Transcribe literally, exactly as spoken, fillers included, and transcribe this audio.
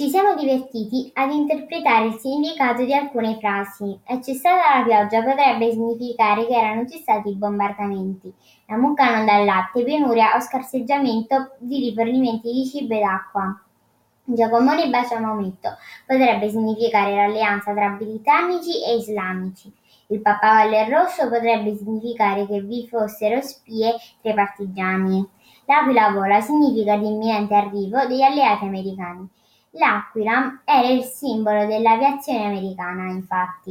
Ci siamo divertiti ad interpretare il significato di alcune frasi. È cessata la pioggia potrebbe significare che erano cessati i bombardamenti. La mucca non dà latte, penuria o scarseggiamento di rifornimenti di cibo ed acqua. Giacomone bacia Maometto potrebbe significare l'alleanza tra britannici e islamici. Il pappagallo è rosso potrebbe significare che vi fossero spie tra i partigiani. L'aquila vola significa l'imminente arrivo degli alleati americani. L'aquila era il simbolo dell'aviazione americana, infatti.